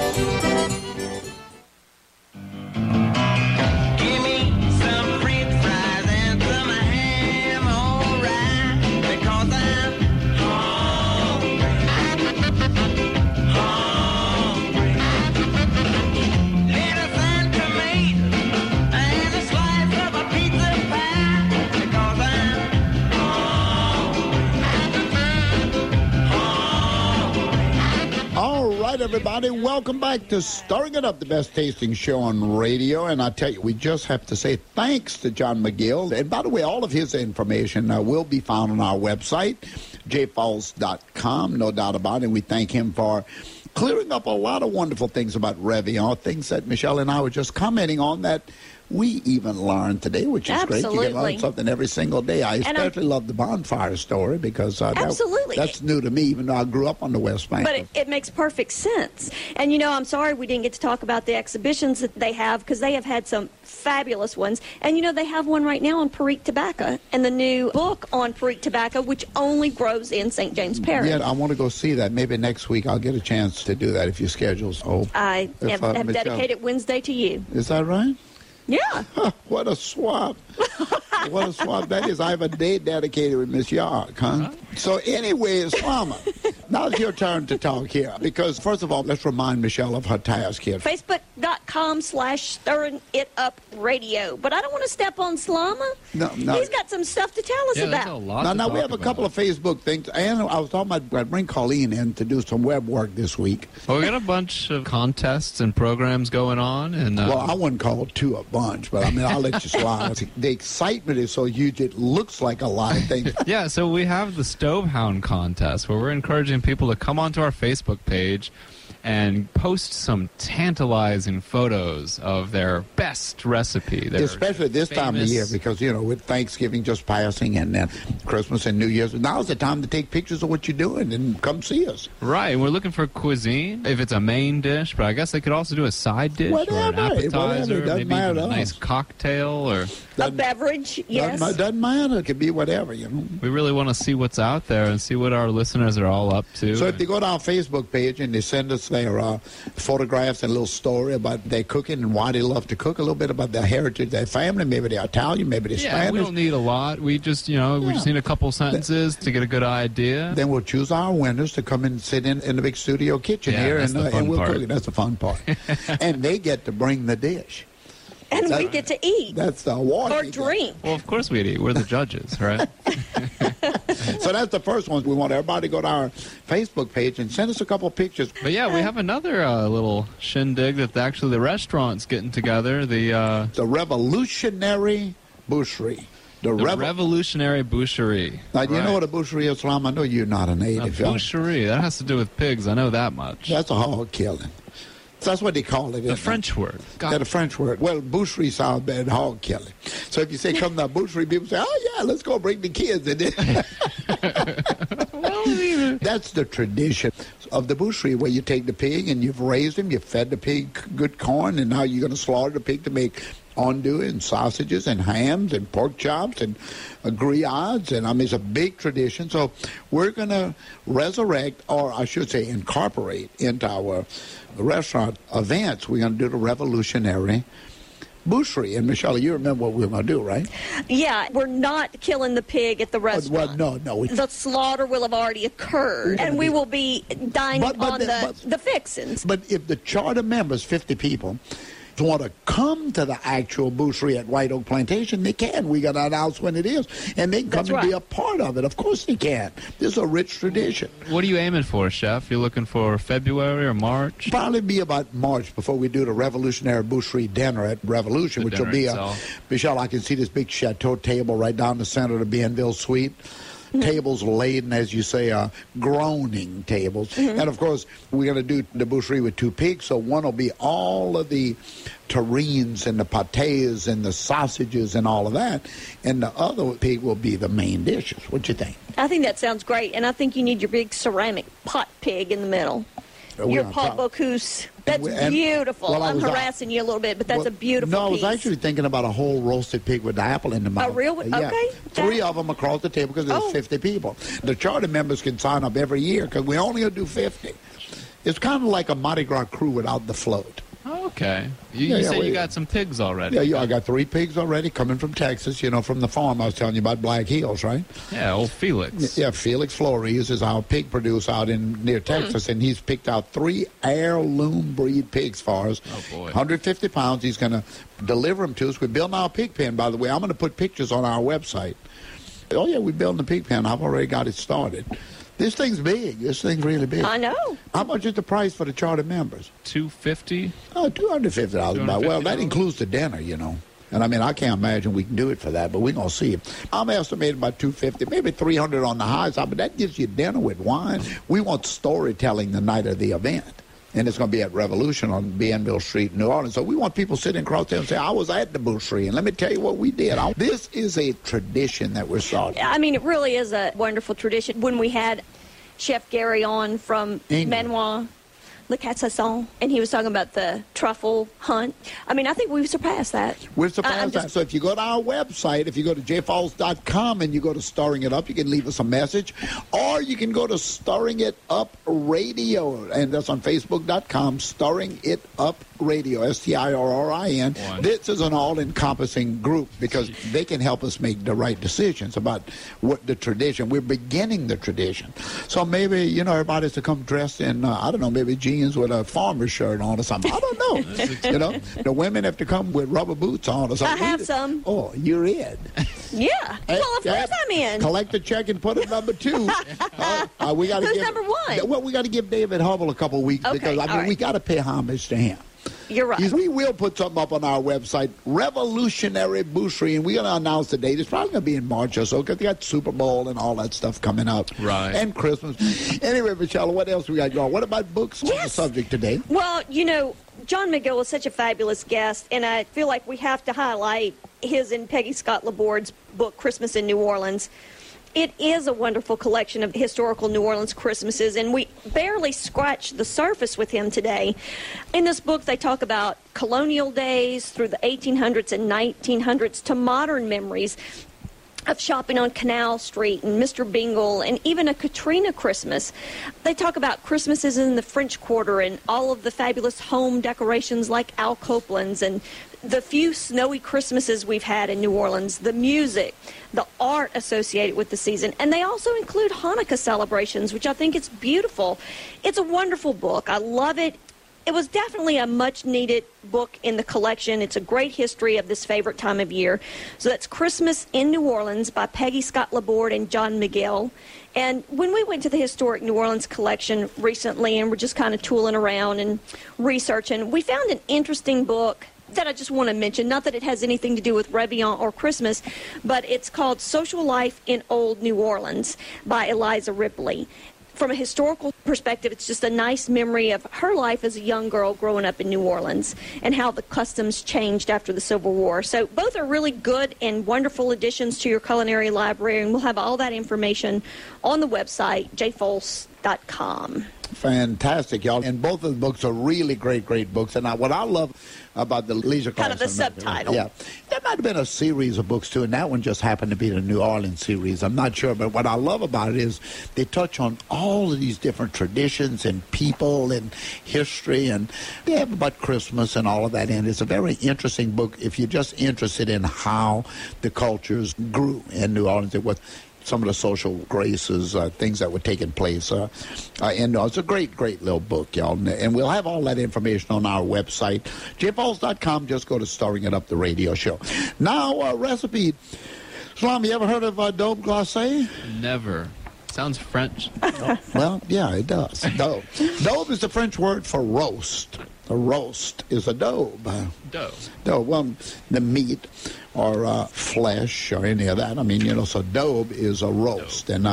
Everybody, welcome back to Stirring It Up, the best tasting show on radio. And I tell you, we just have to say thanks to John McGill. And by the way, all of his information will be found on our website, jfalls.com, no doubt about it. And we thank him for clearing up a lot of wonderful things about Réveillon, things that Michelle and I were just commenting on that we even learned today, which is great. You can learn something every single day. I especially love the bonfire story because that's new to me, even though I grew up on the West Bank. But it makes perfect sense. And, you know, I'm sorry we didn't get to talk about the exhibitions that they have, because they have had some fabulous ones. And, you know, they have one right now on Perique tobacco and the new book on Perique tobacco, which only grows in St. James Parish. Yeah, I want to go see that. Maybe next week I'll get a chance to do that if your schedule's open. I have dedicated Wednesday to you. Is that right? Yeah. What a swap. What a swap that is. I have a day dedicated with Miss Yark, huh? So anyway, Mama, now it's your turn to talk here. Because, first of all, let's remind Michelle of her task here. Facebook.com/stirringitupradio. But I don't want to step on Slama. No. He's got some stuff to tell us about. Now, we have a couple of Facebook things. And I was talking about, I'd bring Colleen in to do some web work this week. Well, we got a bunch of contests and programs going on. And well, I wouldn't call it two a bunch, but I mean, I'll let you slide. The excitement is so huge, it looks like a lot of things. Yeah, so we have the Stovehound contest where we're encouraging people to come onto our Facebook page and post some tantalizing photos of their best recipe. Especially this time of year, because, you know, with Thanksgiving just passing and then Christmas and New Year's, now's the time to take pictures of what you're doing and come see us. Right, we're looking for cuisine, if it's a main dish, but I guess they could also do a side dish or an appetizer, maybe even a nice cocktail or a beverage, yes. Doesn't matter, it could be whatever, you know. We really want to see what's out there and see what our listeners are all up to. So if they go to our Facebook page and they send us their photographs and a little story about their cooking and why they love to cook, a little bit about their heritage, their family, maybe they're Italian, maybe they're Spanish. Yeah, we don't need a lot. We just, we just need a couple sentences to get a good idea. Then we'll choose our winners to come and sit in the big studio kitchen here, and we'll cook it. That's the fun part. And they get to bring the dish. And we get to eat. That's the award. Or drink. Well, of course we'd eat. We're the judges, right? So that's the first one. We want everybody to go to our Facebook page and send us a couple of pictures. But yeah, we have another little shindig that actually the restaurant's getting together. The Revolutionary Boucherie. The Revolutionary Boucherie. Now, do you know what a boucherie is, Ram? I know you're not a native. A boucherie, that has to do with pigs. I know that much. That's a hog killing. That's what they call it. The French word. Yeah, the French word. Well, boucherie sounds better than hog killing. So if you say come to a boucherie, people say, oh, yeah, let's go bring the kids in there. That's the tradition of the boucherie, where you take the pig and you've raised him, you've fed the pig good corn, and now you're going to slaughter the pig to make andouille and sausages and hams and pork chops and grillades. And, I mean, it's a big tradition. So we're going to resurrect, or I should say incorporate into our restaurant events. We're going to do the Revolutionary Boucherie. And, Michelle, you remember what we're going to do, right? Yeah, we're not killing the pig at the restaurant. Well, no. The slaughter will have already occurred, and we will be dining on the fixings. But if the charter members, 50 people, want to come to the actual boucherie at White Oak Plantation, they can. We got to announce when it is, and they can come and be a part of it. Of course they can. This is a rich tradition. What are you aiming for, Chef? You looking for February or March? Probably be about March before we do the Revolutionary Boucherie dinner at Revolution, which will be Michelle, I can see this big chateau table right down the center of the Bienville Suite. Tables laden, as you say, groaning tables. And, of course, we're going to do the boucherie with 2 pigs, so one will be all of the terrines and the pâtés and the sausages and all of that, and the other pig will be the main dishes. What you think? I think that sounds great, and I think you need your big ceramic pot pig in the middle. Your pot bocuse. That's beautiful. Well, I'm harassing you a little bit, but that's a beautiful piece. No, I was actually thinking about a whole roasted pig with the apple in the mouth. A real one? Yeah. Okay. 3 of them across the table because there's 50 people. The charter members can sign up every year because we only going to do 50. It's kind of like a Mardi Gras crew without the float. Okay. You say you got some pigs already. Yeah, I got 3 pigs already coming from Texas, from the farm I was telling you about, Black Hills, right? Yeah, old Felix. Yeah, Felix Flores is our pig producer out near Texas, and he's picked out 3 heirloom breed pigs for us. Oh, boy. 150 pounds. He's going to deliver them to us. We're building our pig pen, by the way. I'm going to put pictures on our website. Oh, yeah, we're building the pig pen. I've already got it started. This thing's big. This thing's really big. I know. How much is the price for the charter members? $250. Oh, $250. Well, that includes the dinner, And I mean, I can't imagine we can do it for that, but we're going to see. I'm estimating about $250, maybe $300 on the high side, but that gives you dinner with wine. We want storytelling the night of the event. And it's going to be at Revolution on Bienville Street in New Orleans. So we want people sitting across there and say, I was at the boucherie, and let me tell you what we did. This is a tradition that we're starting. I mean, it really is a wonderful tradition. When we had Chef Gary on from Manoir Le Cassasson, and he was talking about the truffle hunt. I mean, I think we've surpassed that. We've surpassed that. So if you go to our website, if you go to jfalls.com and you go to Stirring It Up, you can leave us a message. Or you can go to Stirring It Up Radio, and that's on Facebook.com, Stirring It Up Radio, STIRRIN. This is an all-encompassing group because they can help us make the right decisions about what the tradition. We're beginning the tradition. So maybe, everybody's to come dressed in, I don't know, maybe jeans with a farmer's shirt on or something. I don't know. The women have to come with rubber boots on or something. I have some. Oh, you're in. Yeah. Well, of course I'm in. Collect a check and put it number 2. We got to Who's number 1? Well, we got to give David Hubble a couple of weeks because, we got to pay homage to him. You're right. We will put something up on our website, Revolutionary Boucherie, and we're going to announce the date. It's probably going to be in March or so because they got Super Bowl and all that stuff coming up. Right. And Christmas. Anyway, Michelle, what else we got going? What about books on the subject today? Well, John McGill is such a fabulous guest, and I feel like we have to highlight his and Peggy Scott Laborde's book, Christmas in New Orleans. It is a wonderful collection of historical New Orleans Christmases, and we barely scratched the surface with him today. In this book, they talk about colonial days through the 1800s and 1900s to modern memories of shopping on Canal Street and Mr. Bingle and even a Katrina Christmas. They talk about Christmases in the French Quarter and all of the fabulous home decorations like Al Copeland's and the few snowy Christmases we've had in New Orleans, the music, the art associated with the season. And they also include Hanukkah celebrations, which I think is beautiful. It's a wonderful book. I love it. It was definitely a much-needed book in the collection. It's a great history of this favorite time of year. So that's Christmas in New Orleans by Peggy Scott Laborde and John McGill. And when we went to the Historic New Orleans collection recently and we're just kind of tooling around and researching, we found an interesting book that I just want to mention, not that it has anything to do with Réveillon or Christmas, but it's called Social Life in Old New Orleans by Eliza Ripley. From a historical perspective, it's just a nice memory of her life as a young girl growing up in New Orleans and how the customs changed after the Civil War. So both are really good and wonderful additions to your culinary library, and we'll have all that information on the website, jfolse.com. Fantastic, y'all. And both of the books are really great books. And what I love about the leisure class, kind of the subtitle. Yeah. There might have been a series of books, too, and that one just happened to be the New Orleans series. I'm not sure, but what I love about it is they touch on all of these different traditions and people and history, and they have about Christmas and all of that in it. It's a very interesting book if you're just interested in how the cultures grew in New Orleans. It was some of the social graces, things that were taking place. And it's a great little book, y'all. And we'll have all that information on our website, jfolse.com. Just go to Stirring It Up, the radio show. Now, a recipe. Salami, you ever heard of daube glacé? Never. Sounds French. Well, yeah, it does. Daube. Daube is the French word for roast. A roast is a daube. Daube. Well, the meat or flesh or any of that. I mean, so daube is a roast. And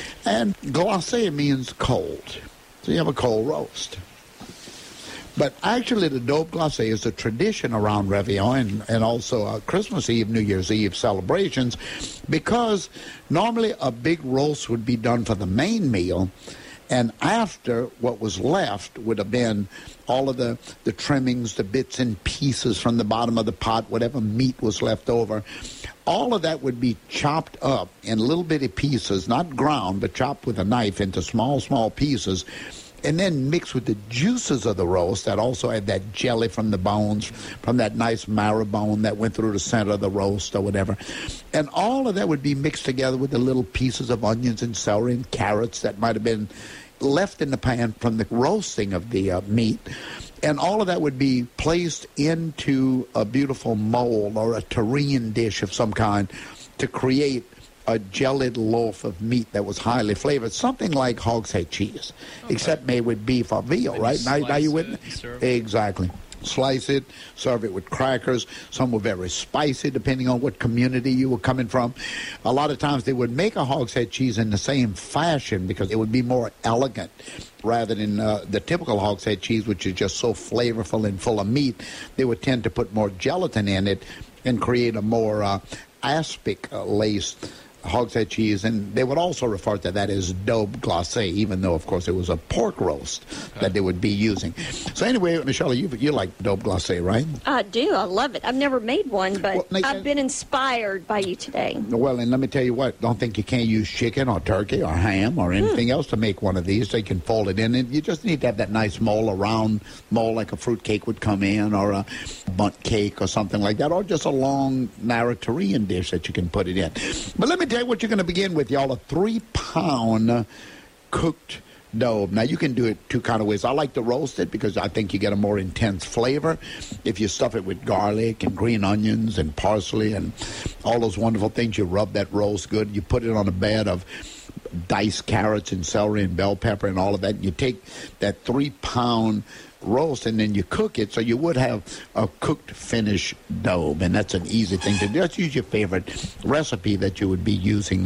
glacé means cold. So you have a cold roast. But actually, the daube glacé is a tradition around Réveillon and also Christmas Eve, New Year's Eve celebrations, because normally a big roast would be done for the main meal, and after, what was left would have been all of the trimmings, the bits and pieces from the bottom of the pot, whatever meat was left over. All of that would be chopped up in little bitty pieces, not ground, but chopped with a knife into small pieces, and then mixed with the juices of the roast that also had that jelly from the bones, from that nice marrow bone that went through the center of the roast or whatever. And all of that would be mixed together with the little pieces of onions and celery and carrots that might have been left in the pan from the roasting of the meat. And all of that would be placed into a beautiful mold or a terrine dish of some kind to create a jellied loaf of meat that was highly flavored, something like hogshead cheese, except made with beef or veal, right? Now you with me? Exactly. Slice it, serve it with crackers. Some were very spicy, depending on what community you were coming from. A lot of times they would make a hogshead cheese in the same fashion because it would be more elegant rather than the typical hogshead cheese, which is just so flavorful and full of meat. They would tend to put more gelatin in it and create a more aspic-laced hogshead cheese, and they would also refer to that as daube glacé, even though, of course, it was a pork roast that they would be using. So anyway, Michelle, you like daube glacé, right? I do. I love it. I've never made one, but I've been inspired by you today. Well, and let me tell you what, don't think you can't use chicken or turkey or ham or anything else to make one of these. They can fold it in, and you just need to have that nice mold, a round mold like a fruit cake would come in, or a bundt cake or something like that, or just a long, narrow terrine dish that you can put it in. But let me tell you what you're going to begin with, y'all, a 3-pound cooked daube. Now, you can do it two kind of ways. I like to roast it because I think you get a more intense flavor. If you stuff it with garlic and green onions and parsley and all those wonderful things, you rub that roast good. You put it on a bed of diced carrots and celery and bell pepper and all of that. You take that 3-pound roast and then you cook it, so you would have a cooked finished daube, and that's an easy thing to do. Just use your favorite recipe that you would be using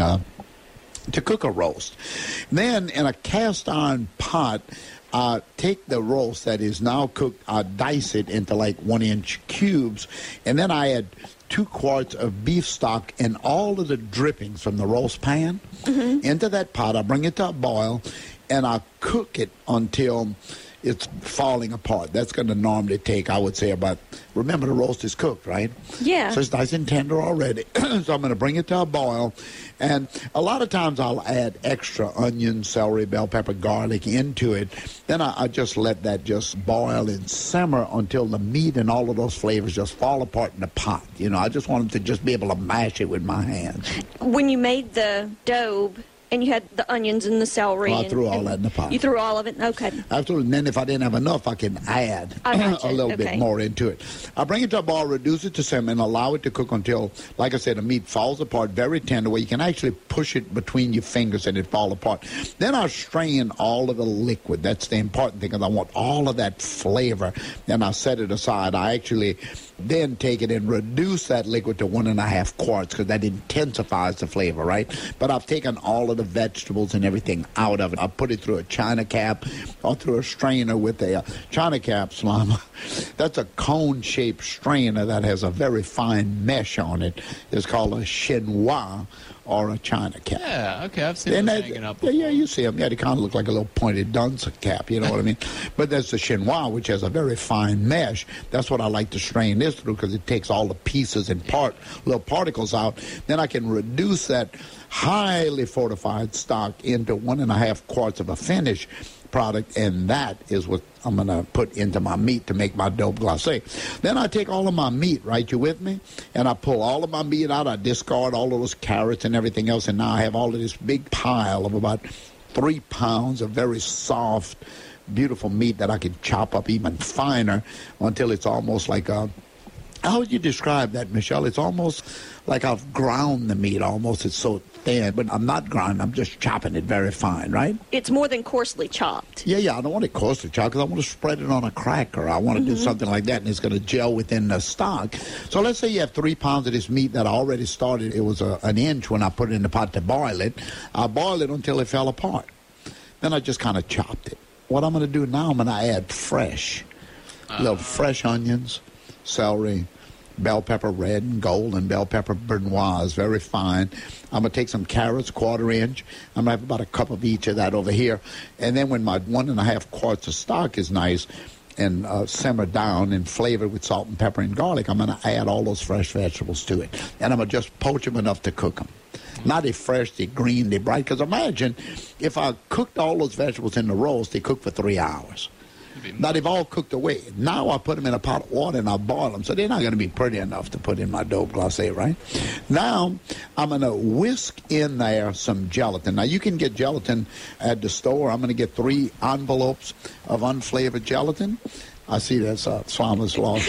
to cook a roast. Then in a cast iron pot, take the roast that is now cooked, dice it into like 1-inch cubes, and then I add 2 quarts of beef stock and all of the drippings from the roast pan into that pot. I bring it to a boil, and I cook it until it's falling apart. That's going to normally take, I would say, about, remember the roast is cooked, right? Yeah. So it's nice and tender already. So I'm going to bring it to a boil. And a lot of times I'll add extra onion, celery, bell pepper, garlic into it. Then I just let that just boil and simmer until the meat and all of those flavors just fall apart in the pot. I just wanted to just be able to mash it with my hands. When you made the daube And you had the onions and the celery. I threw all that in the pot. You threw all of it? Okay. Absolutely. And then if I didn't have enough, I can add a little bit more into it. I bring it to a boil, reduce it to simmer, and allow it to cook until, like I said, the meat falls apart very tender, where you can actually push it between your fingers and it fall apart. Then I strain all of the liquid. That's the important thing, because I want all of that flavor. And I set it aside. I actually then take it and reduce that liquid to 1.5 quarts, because that intensifies the flavor, right? But I've taken all of the vegetables and everything out of it. I put it through a china cap or through a strainer with a china cap, Slama. That's a cone-shaped strainer that has a very fine mesh on it. It's called a chinois, or a china cap. Yeah, okay, I've seen them hanging up. Yeah, you see them. Yeah, they kind of look like a little pointed dunce cap, you know what I mean? But there's the chinois, which has a very fine mesh. That's what I like to strain this through, because it takes all the pieces and little particles out. Then I can reduce that highly fortified stock into 1.5 quarts of a finished product, and that is what I'm going to put into my meat to make my daube glacé. Then I take all of my meat, right, you with me? And I pull all of my meat out. I discard all of those carrots and everything else, and now I have all of this big pile of about 3 pounds of very soft, beautiful meat that I can chop up even finer until it's almost like a... How would you describe that, Michelle? It's almost like I've ground the meat almost. It's so thin, but I'm not grinding. I'm just chopping it very fine, right? It's more than coarsely chopped. Yeah. I don't want it coarsely chopped, because I want to spread it on a cracker. I want to do something like that, and it's going to gel within the stock. So let's say you have 3 pounds of this meat that I already started. It was an inch when I put it in the pot to boil it. I boiled it until it fell apart. Then I just kind of chopped it. What I'm going to do now, I'm going to add fresh onions, celery, bell pepper red and gold, and bell pepper Bernoise, very fine. I'm going to take some carrots, 1/4 inch. I'm going to have about a cup of each of that over here. And then when my 1.5 quarts of stock is nice and simmered down and flavored with salt and pepper and garlic, I'm going to add all those fresh vegetables to it. And I'm going to just poach them enough to cook them. Not they fresh, they green, they bright. Because imagine if I cooked all those vegetables in the roast, they cook for 3 hours. Now, they've all cooked away. Now I put them in a pot of water and I boil them. So they're not going to be pretty enough to put in my daube glacé, right? Now, I'm going to whisk in there some gelatin. Now, you can get gelatin at the store. I'm going to get 3 envelopes of unflavored gelatin. I see that's Slama's lost.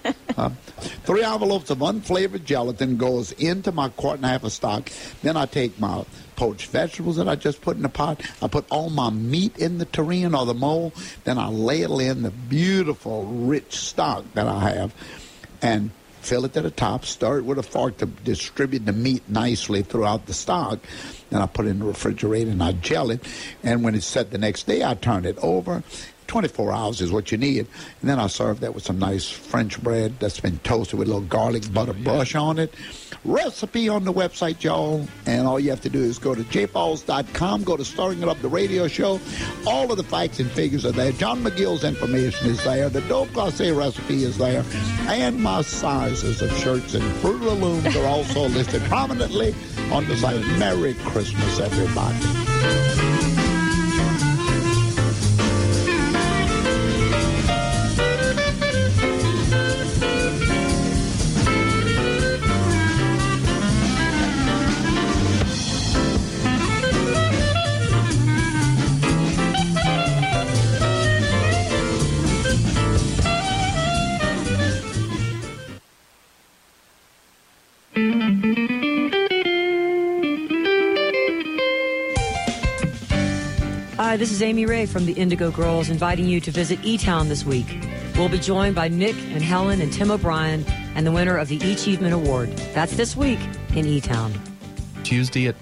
3 envelopes of unflavored gelatin goes into my 1.5 quarts of stock. Then I take my poached vegetables that I just put in the pot. I put all my meat in the tureen or the mold. Then I ladle in the beautiful, rich stock that I have and fill it to the top. Stir it with a fork to distribute the meat nicely throughout the stock. Then I put it in the refrigerator and I gel it. And when it's set the next day, I turn it over. 24 hours is what you need. And then I serve that with some nice French bread that's been toasted with a little garlic butter brush on it. Recipe on the website, y'all. And all you have to do is go to jfalls.com, go to Stirring It Up, the radio show. All of the facts and figures are there. John McGill's information is there. The daube glacé recipe is there. And my sizes of shirts and Fruit of the Looms are also listed prominently on the site. Merry Christmas, everybody. Hi, this is Amy Ray from the Indigo Girls, inviting you to visit E-Town this week. We'll be joined by Nick and Helen and Tim O'Brien and the winner of the E-Achievement Award. That's this week in E-Town. Tuesday at